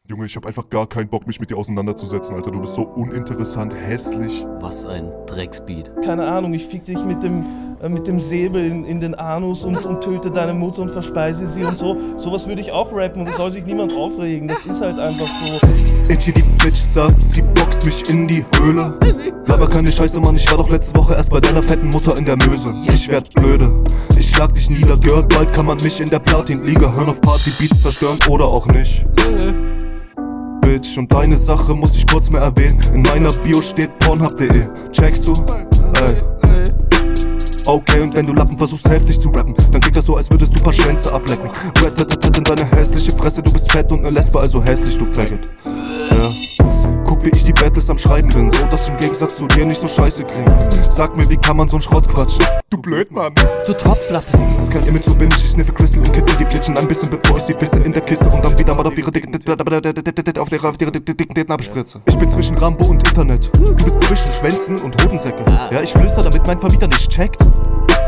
Junge, ich hab einfach gar keinen Bock, mich mit dir auseinanderzusetzen, Alter. Du bist so uninteressant, hässlich. Was ein Drecksbeat. Keine Ahnung, ich fick dich mit dem Säbel in den Anus und töte deine Mutter und verspeise sie und so. Sowas würde ich auch rappen und da soll sich niemand aufregen. Das ist halt einfach so. Itchy, die Bitch sagt, sie boxt mich in die Höhle. Laber keine Scheiße, Mann, ich war doch letzte Woche erst bei deiner fetten Mutter in der Möse. Ich werd blöde, ich schlag dich nieder, Girl, bald kann man mich in der Platin-Liga hören, auf Party-Beats zerstören oder auch nicht. Bitch, und deine Sache muss ich kurz mehr erwähnen. In meiner Bio steht pornhub.de. Checkst du? Ey. Okay, und wenn du Lappen versuchst heftig zu rappen, dann klingt das so, als würdest du paar Schwänze ablecken. Red in deine hässliche Fresse, du bist fett und ne Lesbe, also hässlich, du Faggot. Ja. Guck, wie ich die Battles am Schreiben bin, so dass ich im Gegensatz zu dir nicht so scheiße klinge. Sag mir, wie kann man so 'n Schrott quatschen? Du blöd, Mann. Du Topflappe. Das ist kein Image, so bin ich sniffe Crystal und kitzel die Flitschen ein bisschen, bevor ich sie fisse in der Kiste und dann wieder mal auf ihre dicken Titten abspritze. Ich bin zwischen Rambo und Internet. Du bist zwischen Schwänzen und Hodensäcke. Ja, ich flüster, damit mein Vermieter nicht checkt.